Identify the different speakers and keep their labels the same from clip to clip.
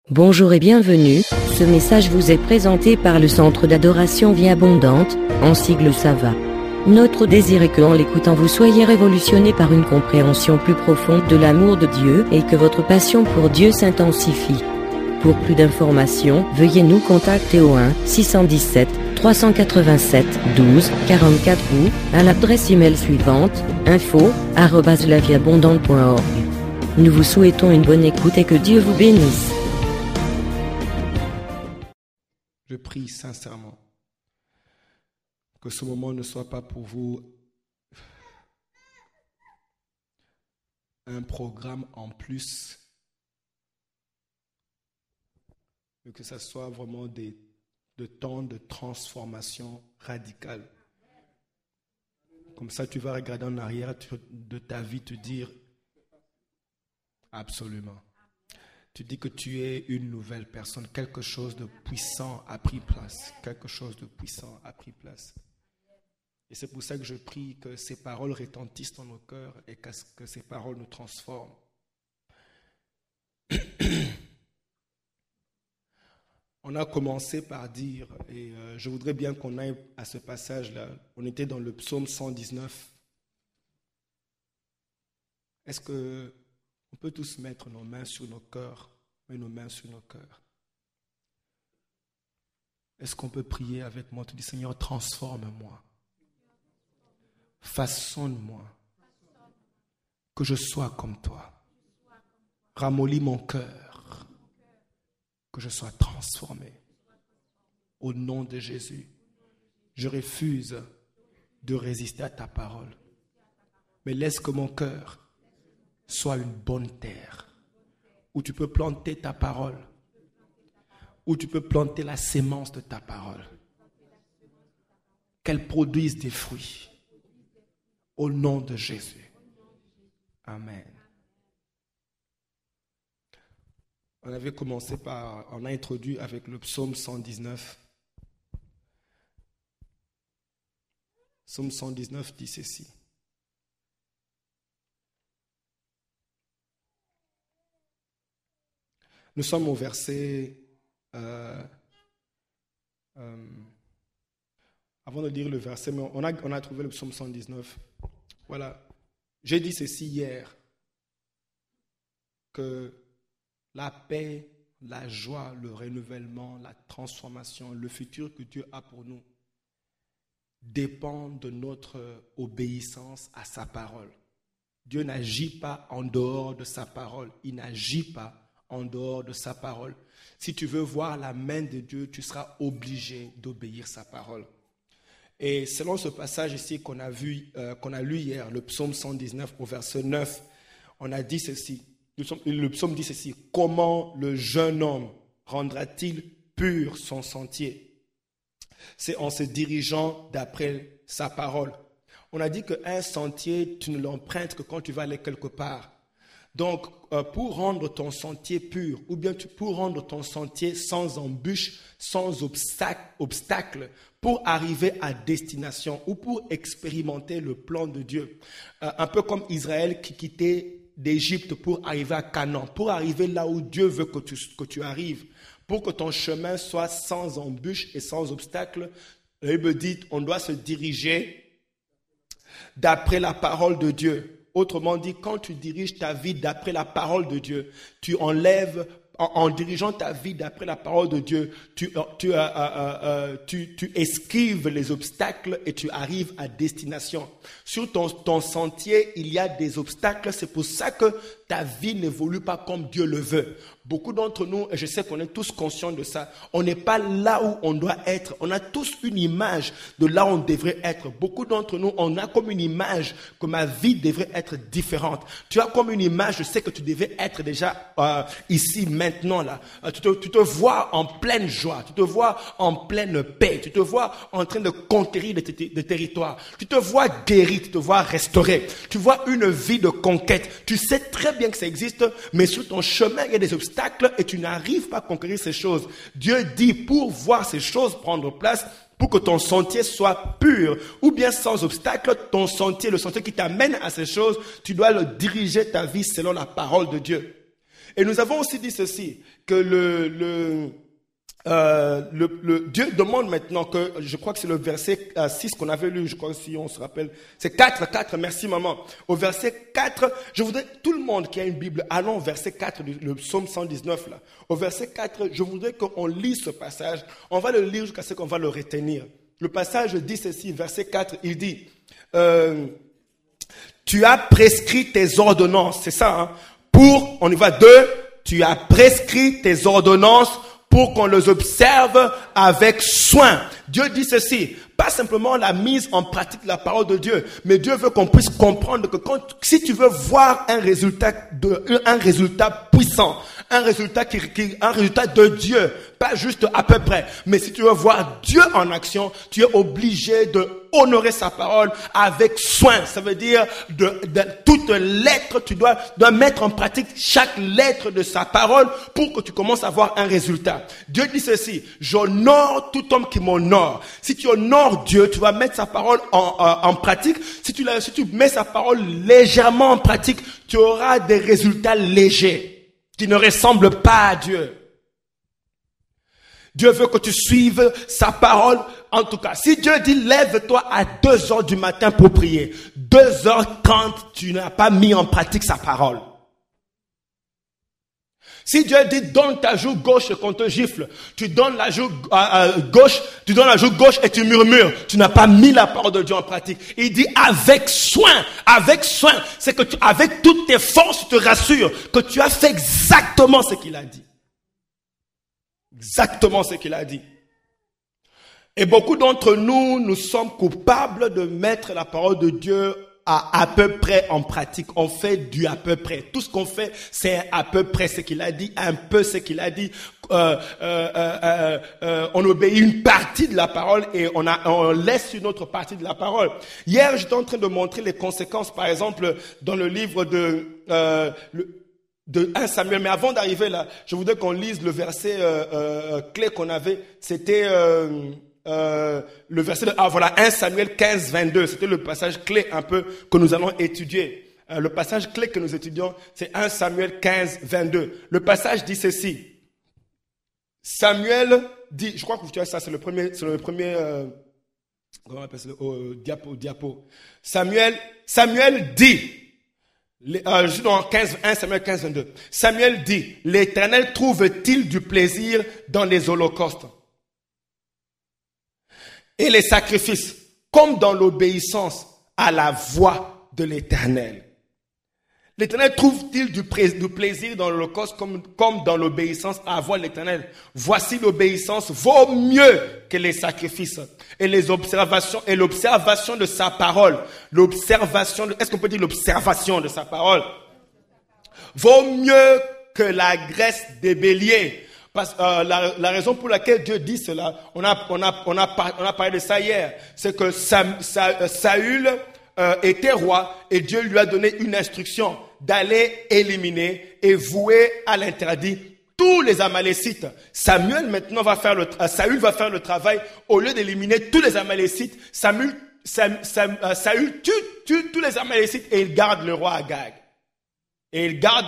Speaker 1: Bonjour et bienvenue, ce message vous est présenté par le Centre d'adoration Vie Abondante, en sigle SAVA. Notre désir est qu'en l'écoutant vous soyez révolutionné par une compréhension plus profonde de l'amour de Dieu et que votre passion pour Dieu s'intensifie. Pour plus d'informations, veuillez nous contacter au 1 617 387 12 44 ou à l'adresse email suivante info@lavieabondante.org. Nous vous souhaitons une bonne écoute et que Dieu vous bénisse.
Speaker 2: Je prie sincèrement que ce moment ne soit pas pour vous un programme en plus, mais que ce soit vraiment de temps de transformation radicale. Comme ça, tu vas regarder en arrière de ta vie, te dire absolument. Tu dis que tu es une nouvelle personne, quelque chose de puissant a pris place, quelque chose de puissant a pris place. Et c'est pour ça que je prie que ces paroles retentissent dans nos cœurs et que ces paroles nous transforment. On a commencé par dire, et je voudrais bien qu'on aille à ce passage-là, on était dans le psaume 119. Est-ce que on peut tous mettre nos mains sur nos cœurs, mais nos mains sur nos cœurs. Est-ce qu'on peut prier avec moi? Tu dis, Seigneur, transforme-moi. Façonne-moi. Que je sois comme toi. Ramollis mon cœur. Que je sois transformé. Au nom de Jésus, je refuse de résister à ta parole. Mais laisse que mon cœur soit une bonne terre où tu peux planter ta parole, où tu peux planter la sémence de ta parole, qu'elle produise des fruits au nom de Jésus. Amen. On a introduit avec le psaume 119. Psaume 119 dit ceci. Nous sommes au verset, avant de lire le verset, mais on a trouvé le psaume 119. Voilà. J'ai dit ceci hier, que la paix, la joie, le renouvellement, la transformation, le futur que Dieu a pour nous dépend de notre obéissance à sa parole. Dieu n'agit pas en dehors de sa parole. Il n'agit pas en dehors de sa parole. Si tu veux voir la main de Dieu, tu seras obligé d'obéir sa parole. Et selon ce passage ici qu'on a lu hier, le psaume 119 au verset 9, on a dit ceci. Le psaume dit ceci. Comment le jeune homme rendra-t-il pur son sentier? C'est en se dirigeant d'après sa parole. On a dit qu'un sentier, tu ne l'empruntes que quand tu vas aller quelque part. Donc, pour rendre ton sentier pur, ou bien pour rendre ton sentier sans embûche, sans obstacle, pour arriver à destination ou pour expérimenter le plan de Dieu. Un peu comme Israël qui quittait d'Égypte pour arriver à Canaan, pour arriver là où Dieu veut que tu arrives, pour que ton chemin soit sans embûche et sans obstacle. La Bible dit, on doit se diriger d'après la parole de Dieu. Autrement dit, quand tu diriges ta vie d'après la parole de Dieu, tu enlèves, en dirigeant ta vie d'après la parole de Dieu, tu esquives les obstacles et tu arrives à destination. Sur ton sentier, il y a des obstacles, c'est pour ça que ta vie n'évolue pas comme Dieu le veut. Beaucoup d'entre nous, et je sais qu'on est tous conscients de ça, on n'est pas là où on doit être. On a tous une image de là où on devrait être. Beaucoup d'entre nous, on a comme une image que ma vie devrait être différente. Tu as comme une image, je sais que tu devais être déjà ici, maintenant, là. Tu te vois en pleine joie, tu te vois en pleine paix, tu te vois en train de conquérir des territoires. Tu te vois guéri, tu te vois restauré. Tu vois une vie de conquête. Tu sais très bien que ça existe, mais sur ton chemin, il y a des obstacles et tu n'arrives pas à conquérir ces choses. Dieu dit, pour voir ces choses prendre place, pour que ton sentier soit pur, ou bien sans obstacle, ton sentier, le sentier qui t'amène à ces choses, tu dois le diriger ta vie selon la parole de Dieu. Et nous avons aussi dit ceci, que Dieu demande maintenant que, je crois que c'est le verset 6 qu'on avait lu, je crois si on se rappelle, c'est 4, merci maman. Au verset 4, je voudrais, tout le monde qui a une Bible, allons au verset 4, le psaume 119 là. Au verset 4, je voudrais qu'on lise ce passage, on va le lire jusqu'à ce qu'on va le retenir. Le passage dit ceci, verset 4, il dit, tu as prescrit tes ordonnances, c'est ça, hein, on y va, 2, tu as prescrit tes ordonnances pour qu'on les observe avec soin. Dieu dit ceci, pas simplement la mise en pratique de la parole de Dieu, mais Dieu veut qu'on puisse comprendre que si tu veux voir un résultat puissant, un résultat de Dieu, pas juste à peu près, mais si tu veux voir Dieu en action, tu es obligé de honorer sa parole avec soin. Ça veut dire de toute lettre, tu dois mettre en pratique chaque lettre de sa parole pour que tu commences à voir un résultat. Dieu dit ceci, j'honore tout homme qui m'honore. Si tu honores Dieu, tu vas mettre sa parole en pratique. Si tu mets sa parole légèrement en pratique, tu auras des résultats légers qui ne ressemblent pas à Dieu. Dieu veut que tu suives sa parole. En tout cas, si Dieu dit lève-toi à 2 heures du matin pour prier, 2 heures quand tu n'as pas mis en pratique sa parole. Si Dieu dit donne ta joue gauche et qu'on te gifle, tu donnes la joue gauche et tu murmures, tu n'as pas mis la parole de Dieu en pratique. Il dit avec soin, c'est que avec toutes tes forces, tu te rassures que tu as fait exactement ce qu'il a dit. Exactement ce qu'il a dit. Et beaucoup d'entre nous sommes coupables de mettre la parole de Dieu à peu près en pratique. On fait du à peu près. Tout ce qu'on fait, c'est à peu près ce qu'il a dit, un peu ce qu'il a dit. On obéit une partie de la parole et on laisse une autre partie de la parole. Hier, j'étais en train de montrer les conséquences, par exemple, dans le livre de 1 Samuel. Mais avant d'arriver là, je voudrais qu'on lise le verset clé qu'on avait. C'était le verset 1 Samuel 15, 22. C'était le passage clé un peu que nous allons étudier. Le passage clé que nous étudions, c'est 1 Samuel 15, 22. Le passage dit ceci. Samuel dit, je crois que tu as ça, c'est le premier comment on appelle ça, diapo. Samuel dit, je dans 1 Samuel 15, 22. Samuel dit, l'Éternel trouve-t-il du plaisir dans les holocaustes et les sacrifices, comme dans l'obéissance à la voix de l'Éternel? L'Éternel trouve-t-il du plaisir dans l'Holocauste comme dans l'obéissance à la voix de l'Éternel? Voici l'obéissance vaut mieux que les sacrifices et les observations et l'observation de sa parole. Est-ce qu'on peut dire l'observation de sa parole? Vaut mieux que la graisse des béliers. Parce la raison pour laquelle Dieu dit cela, on a parlé de ça hier, c'est que Saül était roi et Dieu lui a donné une instruction d'aller éliminer et vouer à l'interdit tous les Amalécites. Saül va faire le travail. Au lieu d'éliminer tous les Amalécites, Saül tue tous les Amalécites et il garde le roi Agag. Et il garde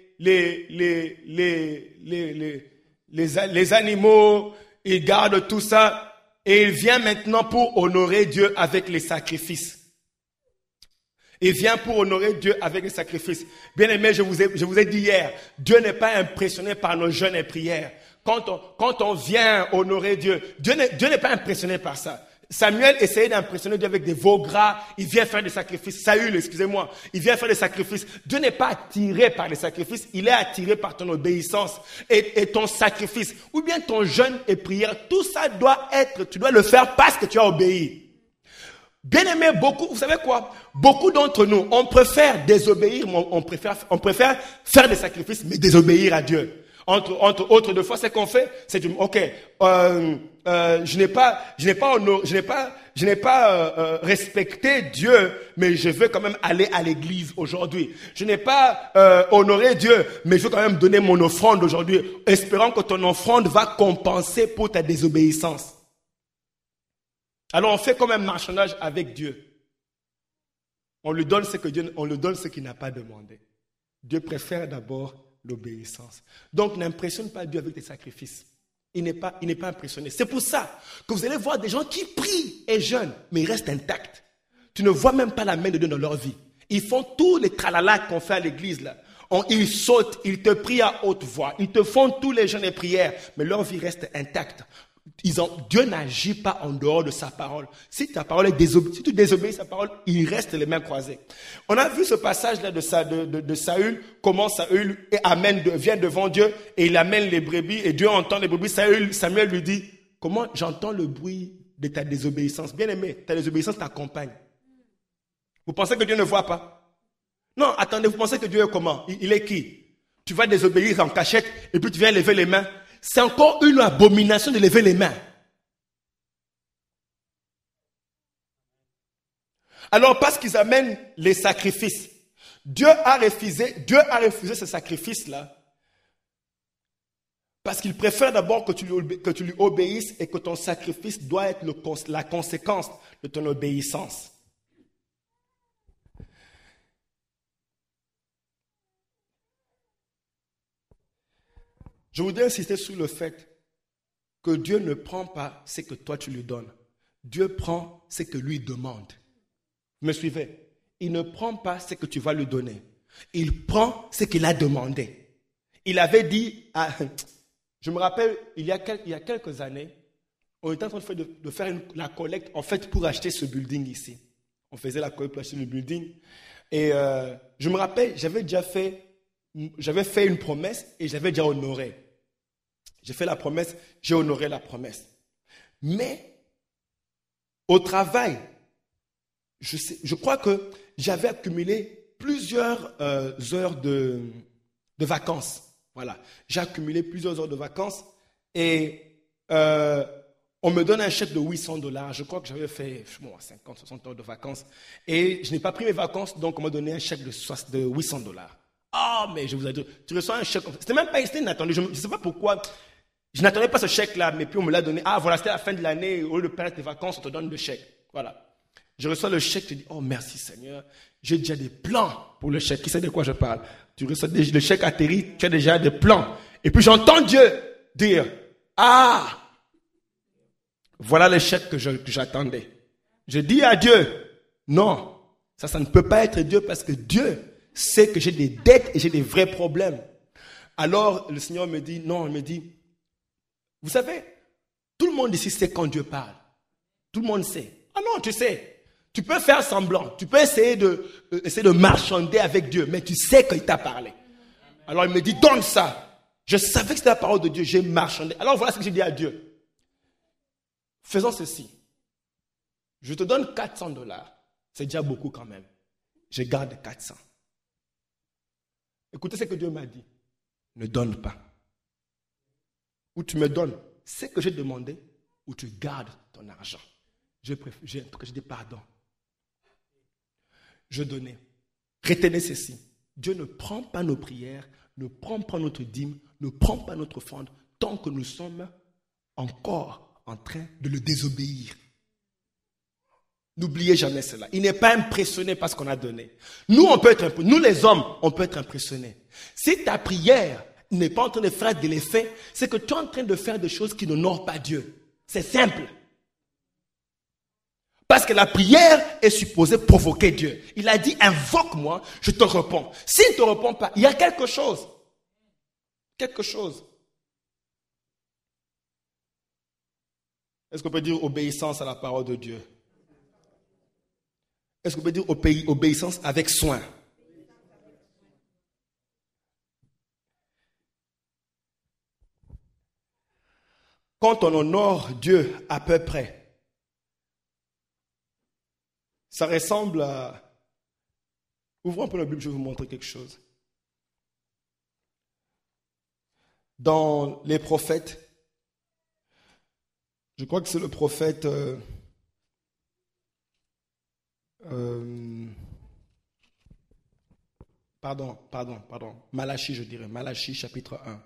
Speaker 2: les animaux, il garde tout ça et il vient maintenant pour honorer Dieu avec les sacrifices. Il vient pour honorer Dieu avec les sacrifices. Bien aimé, je vous ai dit hier, Dieu n'est pas impressionné par nos jeûnes et prières. Quand on vient honorer Dieu, Dieu n'est pas impressionné par ça. Samuel essayait d'impressionner Dieu avec des veaux gras. Il vient faire des sacrifices. Saül, excusez-moi. Il vient faire des sacrifices. Dieu n'est pas attiré par les sacrifices. Il est attiré par ton obéissance et ton sacrifice. Ou bien ton jeûne et prière. Tout ça tu dois le faire parce que tu as obéi. Bien aimé, vous savez quoi? Beaucoup d'entre nous, on préfère désobéir, on préfère faire des sacrifices, mais désobéir à Dieu. Entre autres deux fois, ce qu'on fait, c'est je n'ai pas respecté Dieu, mais je veux quand même aller à l'église aujourd'hui. Je n'ai pas honoré Dieu, mais je veux quand même donner mon offrande aujourd'hui, espérant que ton offrande va compenser pour ta désobéissance. Alors on fait comme un marchandage avec Dieu. On lui donne ce qu'il n'a pas demandé. Dieu préfère d'abord l'obéissance. Donc, n'impressionne pas Dieu avec tes sacrifices. Il n'est pas impressionné. C'est pour ça que vous allez voir des gens qui prient et jeûnent, mais ils restent intacts. Tu ne vois même pas la main de Dieu dans leur vie. Ils font tous les tralala qu'on fait à l'église, là. Ils sautent, ils te prient à haute voix, ils te font tous les jeûnes et prières, mais leur vie reste intacte. Dieu n'agit pas en dehors de sa parole. Si ta parole est si tu désobéis sa parole, il reste les mains croisées. On a vu ce passage-là de Saül, comment Saül vient devant Dieu et il amène les brebis et Dieu entend les brebis. Samuel lui dit, comment j'entends le bruit de ta désobéissance? Bien aimé, ta désobéissance t'accompagne. Vous pensez que Dieu ne voit pas? Non, attendez, vous pensez que Dieu est comment? Il est qui? Tu vas désobéir en cachette et puis tu viens lever les mains. C'est encore une abomination de lever les mains. Alors, parce qu'ils amènent les sacrifices, Dieu a refusé ce sacrifice-là parce qu'il préfère d'abord que tu lui obéisses et que ton sacrifice doit être la conséquence de ton obéissance. Je voudrais insister sur le fait que Dieu ne prend pas ce que toi tu lui donnes. Dieu prend ce que lui demande. Vous me suivez? Il ne prend pas ce que tu vas lui donner. Il prend ce qu'il a demandé. Il avait dit, je me rappelle, il y a quelques années, on était en train de faire la collecte en fait pour acheter ce building ici. On faisait la collecte pour acheter le building. Et je me rappelle, j'avais fait une promesse et j'avais déjà honoré. J'ai fait la promesse, j'ai honoré la promesse. Mais au travail, je crois que j'avais accumulé plusieurs heures de vacances. Voilà, j'ai accumulé plusieurs heures de vacances et on me donne un chèque de $800. Je crois que j'avais fait 50, 60 heures de vacances et je n'ai pas pris mes vacances, donc on m'a donné un chèque de $800. Ah, mais je vous ai dit, tu reçois un chèque. C'était même pas inattendu. Je ne sais pas pourquoi. Je n'attendais pas ce chèque-là, mais puis on me l'a donné. Ah, voilà, c'était la fin de l'année. Au lieu de perdre tes vacances, on te donne le chèque. Voilà. Je reçois le chèque, je dis, oh, merci Seigneur. J'ai déjà des plans pour le chèque. Qui sait de quoi je parle? Tu reçois le chèque atterri, tu as déjà des plans. Et puis j'entends Dieu dire, ah, voilà le chèque que j'attendais. Je dis à Dieu, non, ça ne peut pas être Dieu parce que Dieu sait que j'ai des dettes et j'ai des vrais problèmes. Alors le Seigneur me dit, non, il me dit, vous savez, tout le monde ici sait quand Dieu parle. Tout le monde sait. Ah non, tu sais, tu peux faire semblant, tu peux essayer de marchander avec Dieu, mais tu sais qu'il t'a parlé. Alors il me dit, donne ça. Je savais que c'était la parole de Dieu, j'ai marchandé. Alors voilà ce que j'ai dit à Dieu. Faisons ceci. Je te donne $400. C'est déjà beaucoup quand même. Je garde 400. Écoutez ce que Dieu m'a dit. Ne donne pas. Ou tu me donnes ce que j'ai demandé, ou tu gardes ton argent. En tout cas, je dis pardon. Je donnais. Retenez ceci. Dieu ne prend pas nos prières, ne prend pas notre dîme, ne prend pas notre offrande, tant que nous sommes encore en train de le désobéir. N'oubliez jamais cela. Il n'est pas impressionné par ce qu'on a donné. Nous les hommes, on peut être impressionnés. Si ta prière n'est pas en train de faire de l'effet, c'est que tu es en train de faire des choses qui n'honorent pas Dieu. C'est simple. Parce que la prière est supposée provoquer Dieu. Il a dit, invoque-moi, je te réponds. S'il ne te répond pas, il y a quelque chose. Quelque chose. Est-ce qu'on peut dire obéissance à la parole de Dieu? Est-ce qu'on peut dire obéissance avec soin? Quand on honore Dieu à peu près, ça ressemble à... Ouvrons un peu la Bible, je vais vous montrer quelque chose. Dans les prophètes, je crois que c'est le prophète... Malachie, je dirais. Malachie, chapitre 1.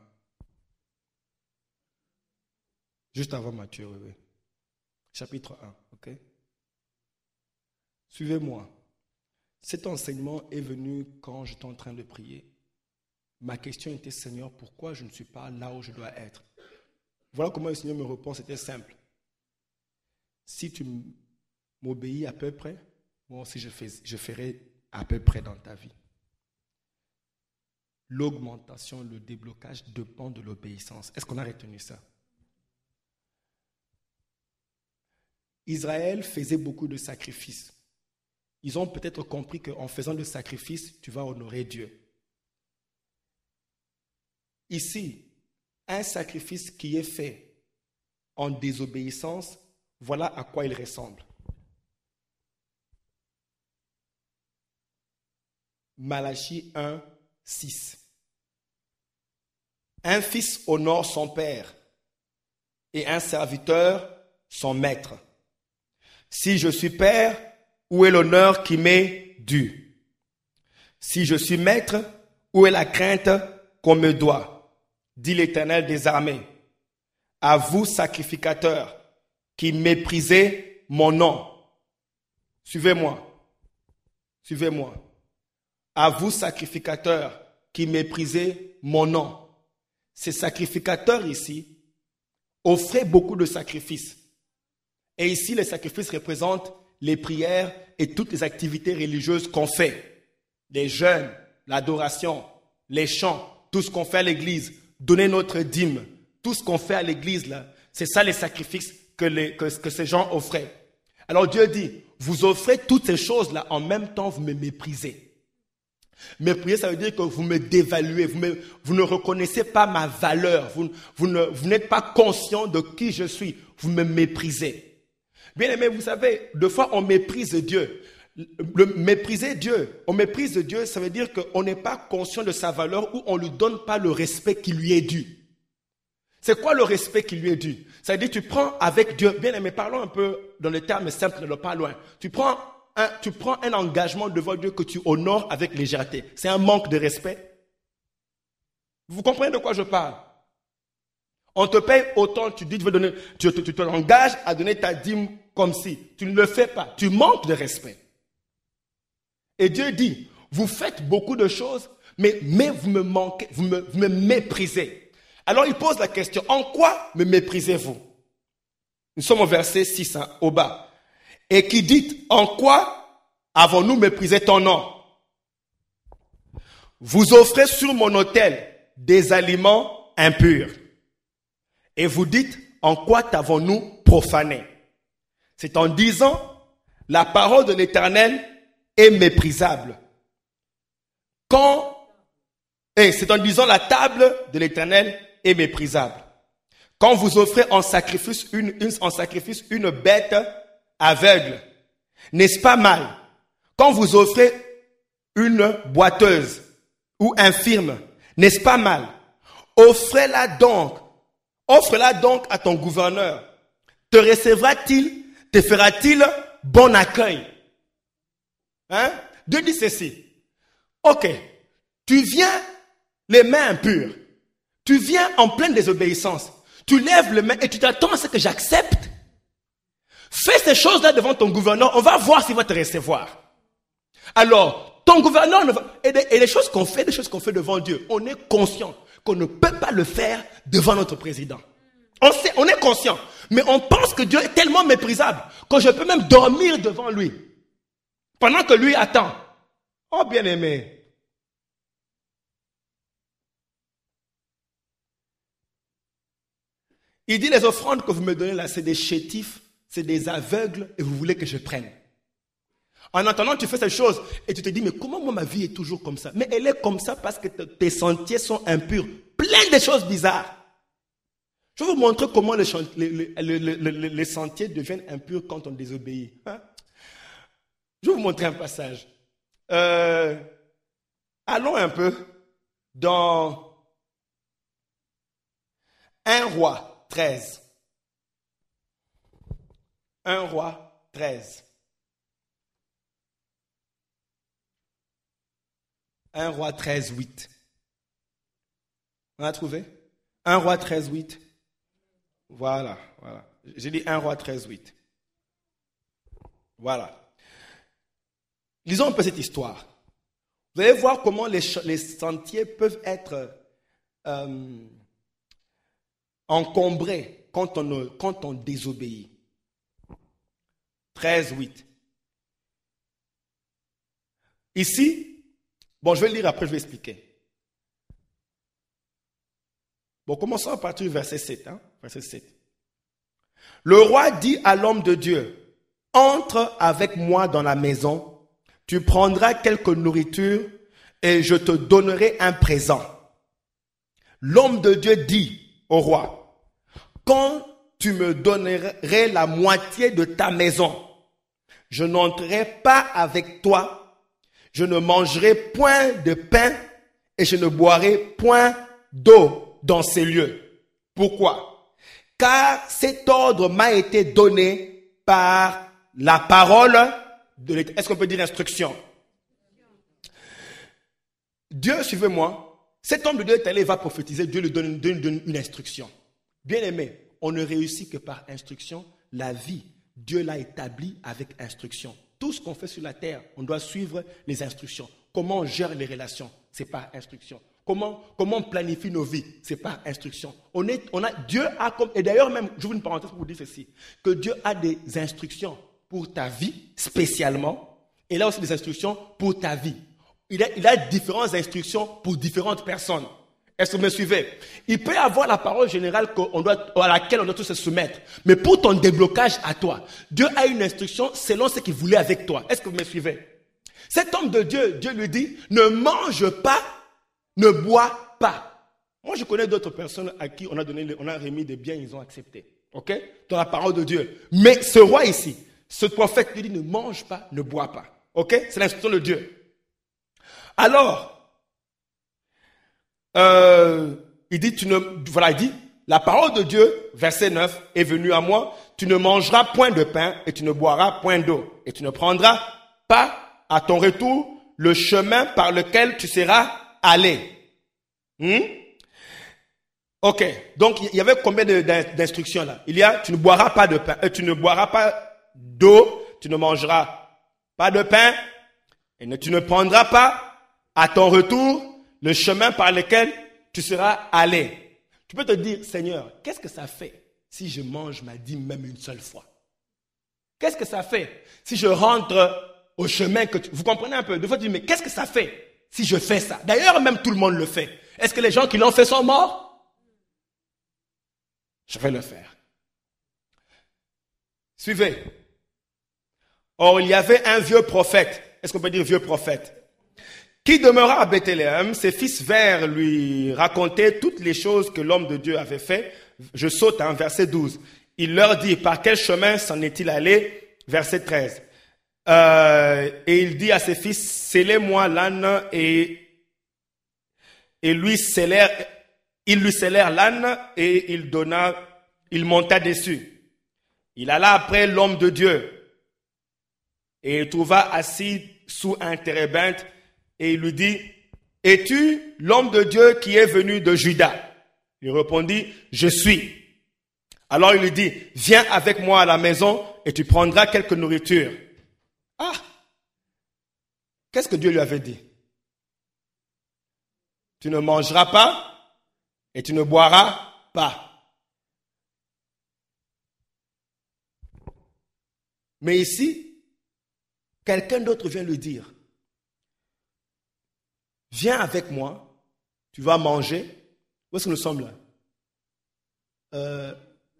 Speaker 2: Juste avant Matthieu, oui. Chapitre 1, ok? Suivez-moi. Cet enseignement est venu quand j'étais en train de prier. ma question était, Seigneur, pourquoi je ne suis pas là où je dois être? Voilà comment le Seigneur me répond, c'était simple. Si tu m'obéis à peu près, moi aussi je ferai à peu près dans ta vie. L'augmentation, le déblocage dépend de l'obéissance. Est-ce qu'on a retenu ça? Israël faisait beaucoup de sacrifices. Ils ont peut-être compris qu'en faisant le sacrifice, tu vas honorer Dieu. Ici, un sacrifice qui est fait en désobéissance, voilà à quoi il ressemble. Malachie 1, 6. Un fils honore son père et un serviteur son maître. Si je suis père, où est l'honneur qui m'est dû? Si je suis maître, où est la crainte qu'on me doit? Dit l'Éternel des armées. À vous, sacrificateurs, qui méprisez mon nom. Suivez-moi. Suivez-moi. À vous, sacrificateurs, qui méprisez mon nom. Ces sacrificateurs ici offraient beaucoup de sacrifices. Et ici, les sacrifices représentent les prières et toutes les activités religieuses qu'on fait. Les jeûnes, l'adoration, les chants, tout ce qu'on fait à l'église, donner notre dîme, tout ce qu'on fait à l'église, là, c'est ça les sacrifices que ces gens offraient. Alors Dieu dit, vous offrez toutes ces choses-là, en même temps vous me méprisez. Mépriser, ça veut dire que vous me dévaluez, vous ne reconnaissez pas ma valeur, vous n'êtes pas conscient de qui je suis, vous me méprisez. Bien aimé, vous savez, deux fois on méprise Dieu. On méprise Dieu, ça veut dire qu'on n'est pas conscient de sa valeur ou on ne lui donne pas le respect qui lui est dû. C'est quoi le respect qui lui est dû? Ça veut dire tu prends avec Dieu, bien aimé, parlons un peu dans les termes simples, ne pas loin. Tu prends un engagement devant Dieu que tu honores avec légèreté. C'est un manque de respect. Vous comprenez de quoi je parle? On te paye autant, tu dis tu t'engages à donner ta dîme comme si. Tu ne le fais pas. Tu manques de respect. Et Dieu dit, vous faites beaucoup de choses, mais vous me manquez, vous me méprisez. Alors il pose la question, en quoi me méprisez-vous? Nous sommes au verset 6, au bas. Et qui dit, en quoi avons-nous méprisé ton nom? Vous offrez sur mon autel des aliments impurs. Et vous dites, en quoi t'avons-nous profané? C'est en disant, la parole de l'Éternel est méprisable. C'est en disant, la table de l'Éternel est méprisable. Quand vous offrez en sacrifice une bête aveugle, n'est-ce pas mal? Quand vous offrez une boiteuse ou infirme, n'est-ce pas mal? Offrez-la donc à ton gouverneur. Te recevra-t-il, te fera-t-il bon accueil? Dieu dit ceci. Ok, tu viens les mains impures. Tu viens en pleine désobéissance. Tu lèves les mains et tu t'attends à ce que j'accepte. Fais ces choses-là devant ton gouverneur. On va voir s'il va te recevoir. Alors, ton gouverneur, et les choses qu'on fait, devant Dieu, on est conscient qu'on ne peut pas le faire devant notre président. On est conscient. Mais on pense que Dieu est tellement méprisable que je peux même dormir devant lui. Pendant que lui attend. Oh bien-aimé. Il dit les offrandes que vous me donnez là, c'est des chétifs, c'est des aveugles et vous voulez que je prenne. En attendant, tu fais cette chose et tu te dis, mais comment moi ma vie est toujours comme ça? Mais elle est comme ça parce que tes sentiers sont impurs. Plein de choses bizarres. Je vais vous montrer comment les sentiers deviennent impurs quand on désobéit. Je vais vous montrer un passage. Allons un peu dans 1 Roi 13. 1 Roi 13. 1 Roi 13, 8. On a trouvé? 1 Roi 13, 8. Voilà. J'ai dit 1 Roi 13, 8. Voilà. Lisons un peu cette histoire. Vous allez voir comment les sentiers peuvent être encombrés quand on désobéit. 13:8. Ici, je vais le lire après, je vais expliquer. Commençons à partir du verset 7. Verset 7. Le roi dit à l'homme de Dieu, « Entre avec moi dans la maison, tu prendras quelque nourriture et je te donnerai un présent. » L'homme de Dieu dit au roi, « Quand tu me donnerais la moitié de ta maison, je n'entrerai pas avec toi, je ne mangerai point de pain et je ne boirai point d'eau dans ces lieux. » Pourquoi? Car cet ordre m'a été donné par la parole de l'Éternel. Est-ce qu'on peut dire instruction? Dieu, suivez-moi, cet homme de Dieu est allé, va prophétiser, Dieu lui donne une instruction. Bien aimé, on ne réussit que par instruction. La vie, Dieu l'a établie avec instruction. Tout ce qu'on fait sur la terre, on doit suivre les instructions. Comment on gère les relations, c'est par instruction. Comment on planifie nos vies, c'est par instruction. Dieu a comme, et d'ailleurs même, j'ouvre une parenthèse pour vous dire ceci, que Dieu a des instructions pour ta vie spécialement, et là aussi des instructions pour ta vie. Il a différentes instructions pour différentes personnes. Est-ce que vous me suivez? Il peut y avoir la parole générale à laquelle on doit tous se soumettre. Mais pour ton déblocage à toi, Dieu a une instruction selon ce qu'il voulait avec toi. Est-ce que vous me suivez? Cet homme de Dieu, Dieu lui dit, ne mange pas, ne bois pas. Moi, je connais d'autres personnes à qui on a remis des biens, ils ont accepté. Ok? Dans la parole de Dieu. Mais ce roi ici, ce prophète lui dit, ne mange pas, ne bois pas. Ok? C'est l'instruction de Dieu. Alors, il dit, la parole de Dieu, verset 9, est venue à moi, tu ne mangeras point de pain et tu ne boiras point d'eau et tu ne prendras pas à ton retour le chemin par lequel tu seras allé. Ok, donc il y avait combien d'instructions là? Il y a, tu ne boiras pas de pain, tu ne boiras pas d'eau, tu ne mangeras pas de pain et tu ne prendras pas à ton retour le chemin par lequel tu seras allé. Tu peux te dire, Seigneur, qu'est-ce que ça fait si je mange ma dîme même une seule fois? Qu'est-ce que ça fait si je rentre au chemin que tu... Vous comprenez un peu? Des fois, tu dis, mais qu'est-ce que ça fait si je fais ça? D'ailleurs, même tout le monde le fait. Est-ce que les gens qui l'ont fait sont morts? Je vais le faire. Suivez. Or, il y avait un vieux prophète. Est-ce qu'on peut dire vieux prophète? Qui demeura à Bethléem, ses fils vinrent lui raconter toutes les choses que l'homme de Dieu avait fait. Je saute, verset 12. Il leur dit, par quel chemin s'en est-il allé? Verset 13. Et il dit à ses fils, scellez-moi l'âne et ils lui scellèrent l'âne et il monta dessus. Il alla après l'homme de Dieu et il trouva assis sous un térébinthe. Et il lui dit, es-tu l'homme de Dieu qui est venu de Juda? Il répondit, je suis. Alors il lui dit, viens avec moi à la maison et tu prendras quelque nourriture. Ah! Qu'est-ce que Dieu lui avait dit? Tu ne mangeras pas et tu ne boiras pas. Mais ici, quelqu'un d'autre vient lui dire, viens avec moi, tu vas manger. Où est-ce que nous sommes là?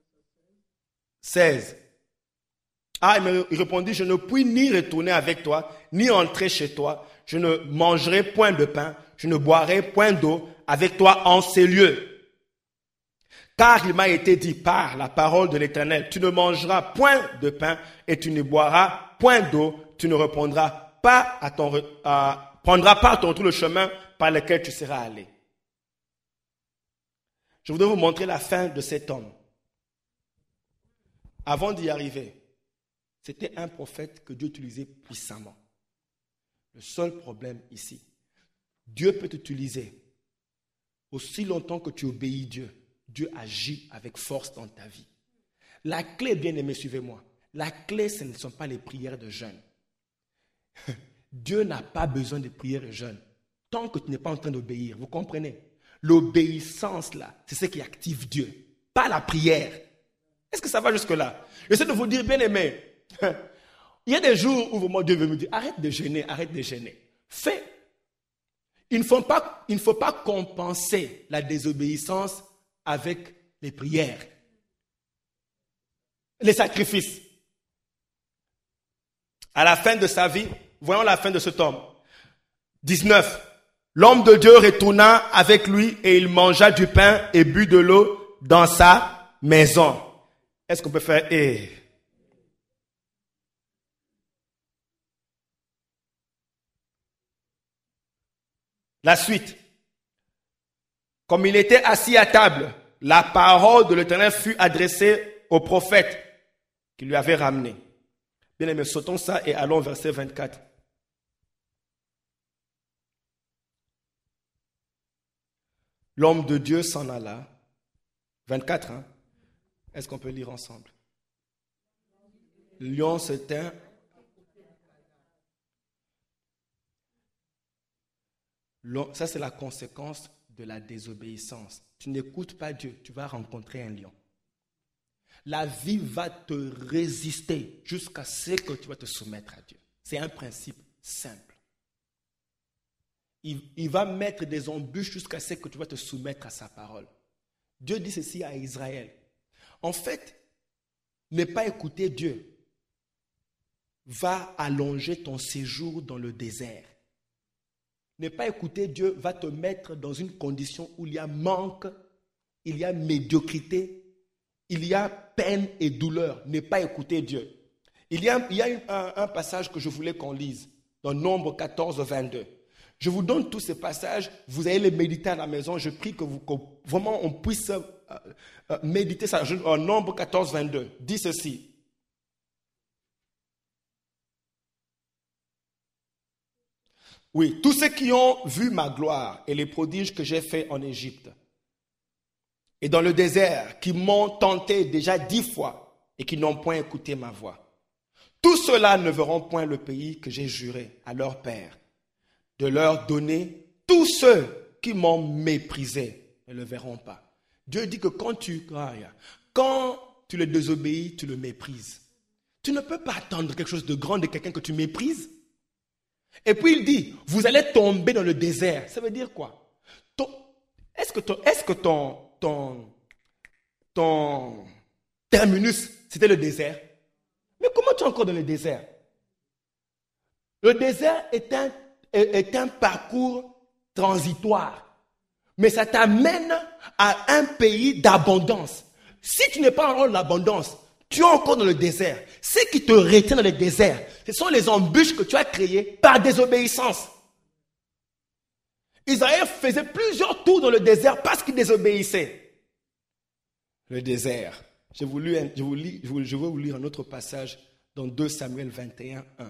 Speaker 2: 16. Ah, il répondit, je ne puis ni retourner avec toi, ni entrer chez toi. Je ne mangerai point de pain, je ne boirai point d'eau avec toi en ces lieux. Car il m'a été dit par la parole de l'Éternel, tu ne mangeras point de pain et tu ne boiras point d'eau, tu ne prendras pas à ton retour le chemin par lequel tu seras allé. Je voudrais vous montrer la fin de cet homme. Avant d'y arriver, c'était un prophète que Dieu utilisait puissamment. Le seul problème ici, Dieu peut t'utiliser aussi longtemps que tu obéis Dieu. Dieu agit avec force dans ta vie. La clé, bien aimé, suivez-moi. La clé, ce ne sont pas les prières de jeûne. Dieu n'a pas besoin de prière et jeûne tant que tu n'es pas en train d'obéir. Vous comprenez? L'obéissance, là, c'est ce qui active Dieu, pas la prière. Est-ce que ça va jusque-là? J'essaie de vous dire, bien aimé, il y a des jours où vraiment Dieu veut me dire, arrête de jeûner. Fais. Il ne faut pas compenser la désobéissance avec les prières, les sacrifices. À la fin de sa vie, voyons la fin de cet homme. 19. L'homme de Dieu retourna avec lui et il mangea du pain et but de l'eau dans sa maison. Est-ce qu'on peut faire La suite. Comme il était assis à table, la parole de l'Éternel fut adressée au prophète qui lui avait ramené. Bien aimé, sautons ça et allons au verset 24. L'homme de Dieu s'en alla. 24, hein? Est-ce qu'on peut lire ensemble? Le lion se tint. Ça, c'est la conséquence de la désobéissance. Tu n'écoutes pas Dieu, tu vas rencontrer un lion. La vie va te résister jusqu'à ce que tu vas te soumettre à Dieu. C'est un principe simple. Il va mettre des embûches jusqu'à ce que tu vas te soumettre à sa parole. Dieu dit ceci à Israël. En fait, ne pas écouter Dieu va allonger ton séjour dans le désert. Ne pas écouter Dieu va te mettre dans une condition où il y a manque, il y a médiocrité, il y a peine et douleur. Ne pas écouter Dieu. Il y a un passage que je voulais qu'on lise dans Nombre 14, 22. Je vous donne tous ces passages, vous allez les méditer à la maison. Je prie que vraiment on puisse méditer ça. En Nombre 14, 22, dit ceci. Oui, tous ceux qui ont vu ma gloire et les prodiges que j'ai faits en Égypte et dans le désert, qui m'ont tenté déjà 10 fois et qui n'ont point écouté ma voix. Tous ceux-là ne verront point le pays que j'ai juré à leur père de leur donner. Tous ceux qui m'ont méprisé ne le verront pas. Dieu dit que quand tu le désobéis, tu le méprises. Tu ne peux pas attendre quelque chose de grand de quelqu'un que tu méprises. Et puis il dit, vous allez tomber dans le désert. Ça veut dire quoi? Est-ce que ton terminus, c'était le désert? Mais comment tu es encore dans le désert? Le désert est un parcours transitoire. Mais ça t'amène à un pays d'abondance. Si tu n'es pas en l'abondance, tu es encore dans le désert. Ce qui te retient dans le désert, ce sont les embûches que tu as créées par désobéissance. Israël faisait plusieurs tours dans le désert parce qu'il désobéissait. Le désert. Je vais vous lire un autre passage dans 2 Samuel 21, 1.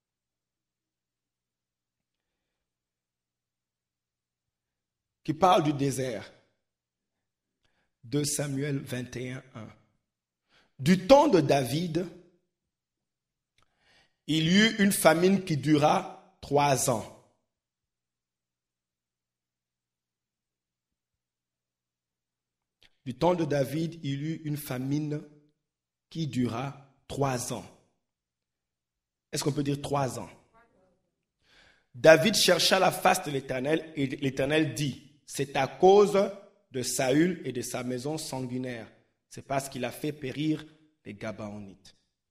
Speaker 2: Qui parle du désert. 2 Samuel 21, 1. Du temps de David, il y eut une famine qui dura 3 ans. Du temps de David, il y eut une famine qui dura 3 ans. Est-ce qu'on peut dire 3 ans? David chercha la face de l'Éternel et l'Éternel dit, c'est à cause de Saül et de sa maison sanguinaire. C'est parce qu'il a fait périr les Gabaonites.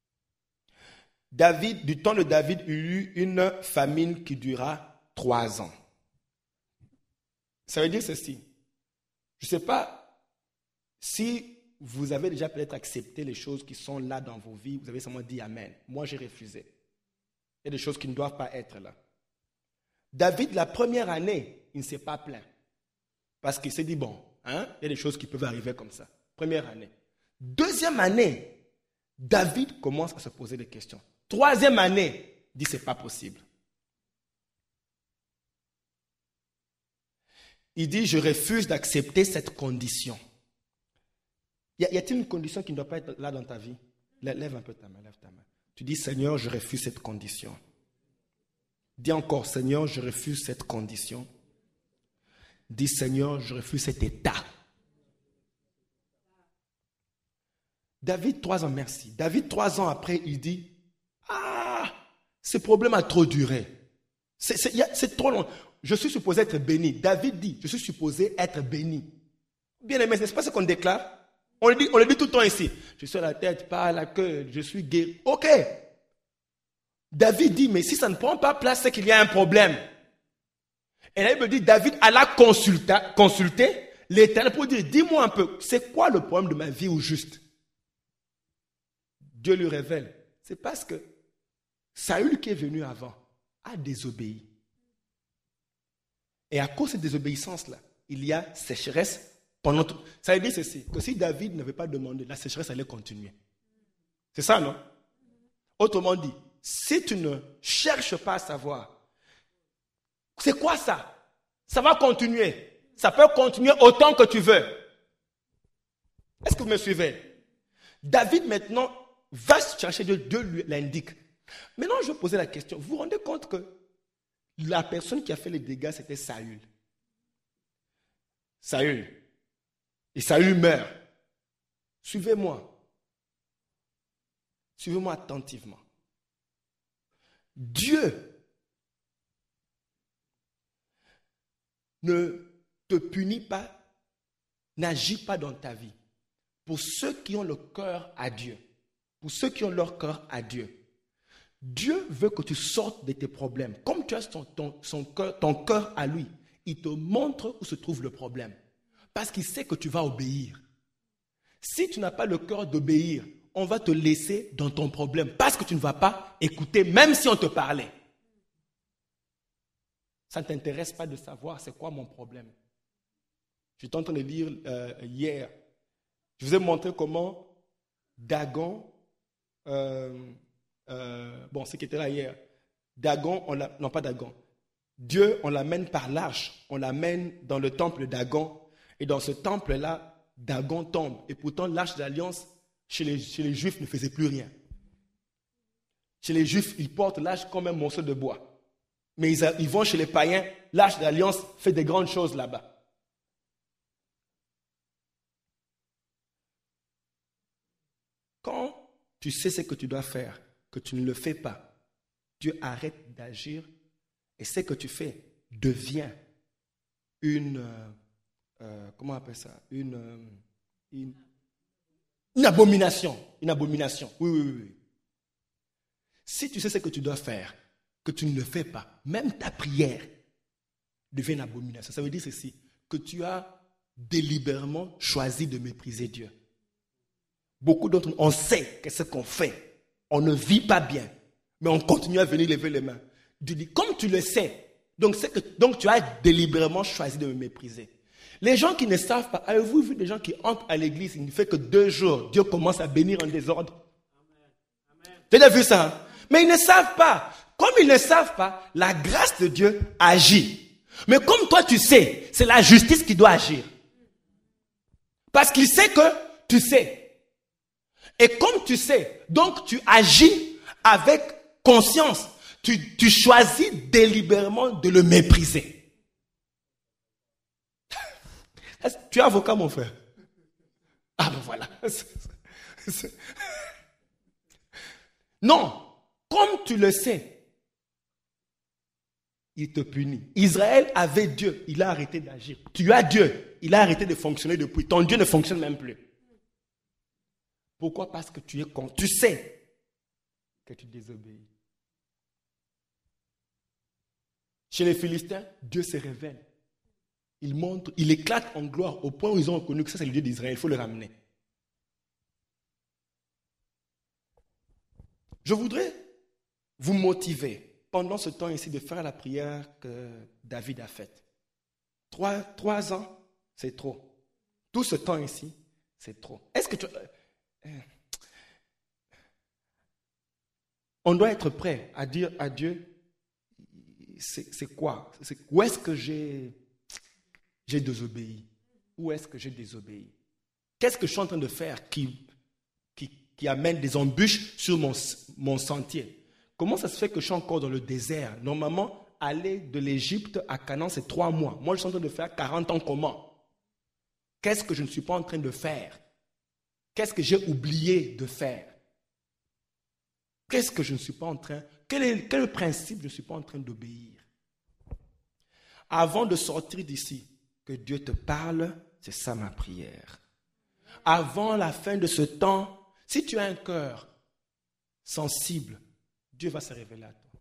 Speaker 2: Du temps de David, il y eut une famine qui dura 3 ans. Ça veut dire ceci. Je ne sais pas si vous avez déjà peut-être accepté les choses qui sont là dans vos vies, vous avez seulement dit Amen. Moi, j'ai refusé. Il y a des choses qui ne doivent pas être là. David, la première année, il ne s'est pas plaint. Parce qu'il s'est dit, bon, il y a des choses qui peuvent arriver comme ça. Première année. Deuxième année, David commence à se poser des questions. Troisième année, il dit, c'est pas possible. Il dit, je refuse d'accepter cette condition. Y a-t-il une condition qui ne doit pas être là dans ta vie? Lève un peu ta main, lève ta main. Tu dis, Seigneur, je refuse cette condition. Dis encore, Seigneur, je refuse cette condition. Dis, Seigneur, je refuse cet état. David, 3 ans, merci. David, 3 ans après, il dit, ce problème a trop duré. C'est trop long. Je suis supposé être béni. David dit, je suis supposé être béni. Bien aimé, n'est-ce pas ce qu'on déclare? On le dit tout le temps ici. Je suis à la tête, pas à la queue, je suis guéri. Ok. David dit, mais si ça ne prend pas place, c'est qu'il y a un problème. Et là, il me dit, David alla consulter l'Éternel pour dire, dis-moi un peu, c'est quoi le problème de ma vie au juste? Dieu lui révèle. C'est parce que Saül qui est venu avant a désobéi. Et à cause de cette désobéissance-là, il y a sécheresse pendant tout. Ça veut dire ceci, que si David n'avait pas demandé, la sécheresse allait continuer. C'est ça, non? Autrement dit, si tu ne cherches pas à savoir, c'est quoi ça? Ça va continuer. Ça peut continuer autant que tu veux. Est-ce que vous me suivez? David maintenant va chercher Dieu, Dieu lui l'indique. Maintenant, je vais poser la question. Vous vous rendez compte que la personne qui a fait les dégâts, c'était Saül. Saül. Et Saül meurt. Suivez-moi. Suivez-moi attentivement. Dieu ne te punit pas, n'agit pas dans ta vie. Pour ceux qui ont le cœur à Dieu, pour ceux qui ont leur cœur à Dieu, Dieu veut que tu sortes de tes problèmes. Comme tu as ton cœur à lui, il te montre où se trouve le problème. Parce qu'il sait que tu vas obéir. Si tu n'as pas le cœur d'obéir, on va te laisser dans ton problème. Parce que tu ne vas pas écouter, même si on te parlait. Ça ne t'intéresse pas de savoir c'est quoi mon problème. J'étais en train de lire hier. Je vous ai montré comment Dagon, ce qui était là hier, Dagon, non pas Dagon, Dieu, on l'amène par l'arche, on l'amène dans le temple de Dagon, et dans ce temple-là, Dagon tombe. Et pourtant, l'arche de l'alliance, chez les Juifs, ne faisait plus rien. Chez les Juifs, ils portent l'arche comme un morceau de bois. Mais ils vont chez les païens, l'arche de l'alliance fait des grandes choses là-bas. Quand tu sais ce que tu dois faire, que tu ne le fais pas, Dieu arrête d'agir et ce que tu fais devient une comment on appelle ça? Une abomination. Une abomination. Oui. Si tu sais ce que tu dois faire, que tu ne le fais pas, même ta prière devient une abomination. Ça veut dire ceci, que tu as délibérément choisi de mépriser Dieu. Beaucoup d'entre nous, on sait que ce qu'on fait, on ne vit pas bien, mais on continue à venir lever les mains. Dieu dit, comme tu le sais, donc tu as délibérément choisi de me mépriser. Les gens qui ne savent pas, avez-vous vu des gens qui entrent à l'église, il ne fait que 2 jours, Dieu commence à bénir en désordre? Tu as vu ça? Hein? Mais ils ne savent pas. Comme ils ne savent pas, la grâce de Dieu agit. Mais comme toi tu sais, c'est la justice qui doit agir. Parce qu'il sait que tu sais. Et comme tu sais, donc tu agis avec conscience. Tu choisis délibérément de le mépriser. Tu es avocat, mon frère? Ah ben voilà. Non, comme tu le sais, il te punit. Israël avait Dieu, il a arrêté d'agir. Tu as Dieu, il a arrêté de fonctionner depuis. Ton Dieu ne fonctionne même plus. Pourquoi? Parce que tu sais que tu désobéis. Chez les Philistins, Dieu se révèle. Il montre, il éclate en gloire au point où ils ont reconnu que ça c'est le Dieu d'Israël, il faut le ramener. Je voudrais vous motiver pendant ce temps ici de faire la prière que David a faite. 3 ans, c'est trop. Tout ce temps ici, c'est trop. Est-ce que on doit être prêt à dire à Dieu, c'est quoi? Où est-ce que j'ai désobéi? Où est-ce que j'ai désobéi? Qu'est-ce que je suis en train de faire qui amène des embûches sur mon sentier? comment ça se fait que je suis encore dans le désert? Normalement, aller de l'Égypte à Canaan, c'est 3 mois. Moi, je suis en train de faire 40 ans comment? Qu'est-ce que je ne suis pas en train de faire? Qu'est-ce que j'ai oublié de faire? Qu'est-ce que je ne suis pas en train... Quel principe je ne suis pas en train d'obéir? Avant de sortir d'ici, que Dieu te parle, c'est ça ma prière. Avant la fin de ce temps, si tu as un cœur sensible, Dieu va se révéler à toi.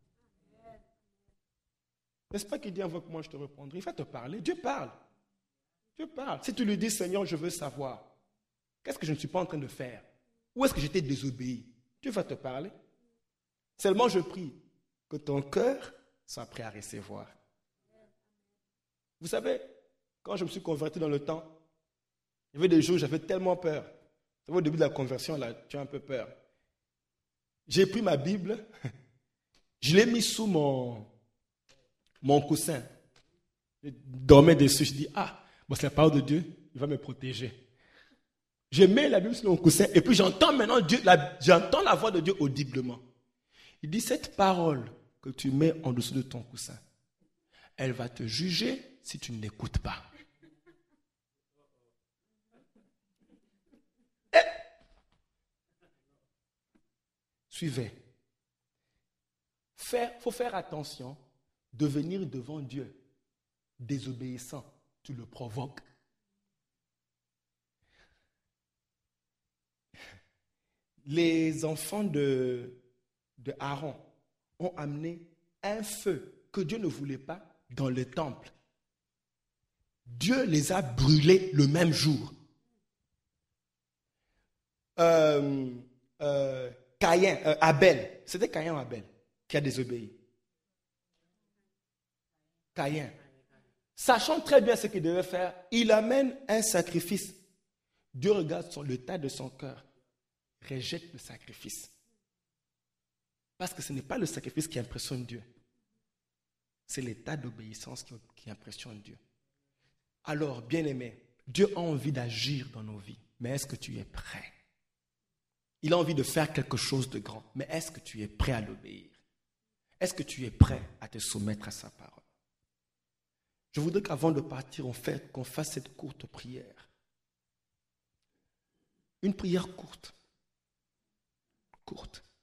Speaker 2: N'est-ce pas qu'il dit invoque-moi, je te répondrai? Il va te parler. Dieu parle. Dieu parle. Si tu lui dis Seigneur, je veux savoir, qu'est-ce que je ne suis pas en train de faire? Où est-ce que j'étais désobéi? Dieu va te parler. Seulement je prie que ton cœur soit prêt à recevoir. Vous savez, quand je me suis converti dans le temps, il y avait des jours où j'avais tellement peur. Vous savez, au début de la conversion, là, tu as un peu peur. J'ai pris ma Bible, je l'ai mis sous mon coussin. Je dormais dessus, je dis, bon, c'est la parole de Dieu, il va me protéger. Je mets la Bible sur mon coussin et puis j'entends maintenant j'entends la voix de Dieu audiblement. Il dit, cette parole que tu mets en dessous de ton coussin, elle va te juger si tu ne l'écoutes pas. Suivez. Faut faire attention de venir devant Dieu désobéissant. Tu le provoques. Les enfants de Aaron ont amené un feu que Dieu ne voulait pas dans le temple. Dieu les a brûlés le même jour. Abel, c'était Caïn ou Abel qui a désobéi? Caïn. Sachant très bien ce qu'il devait faire, il amène un sacrifice. Dieu regarde l'état de son cœur, rejette le sacrifice. Parce que ce n'est pas le sacrifice qui impressionne Dieu. C'est l'état d'obéissance qui impressionne Dieu. Alors, bien-aimé, Dieu a envie d'agir dans nos vies. Mais est-ce que tu es prêt? Il a envie de faire quelque chose de grand. Mais est-ce que tu es prêt à l'obéir? Est-ce que tu es prêt à te soumettre à sa parole? Je voudrais qu'avant de partir, qu'on fasse cette courte prière. Une prière courte. Courte.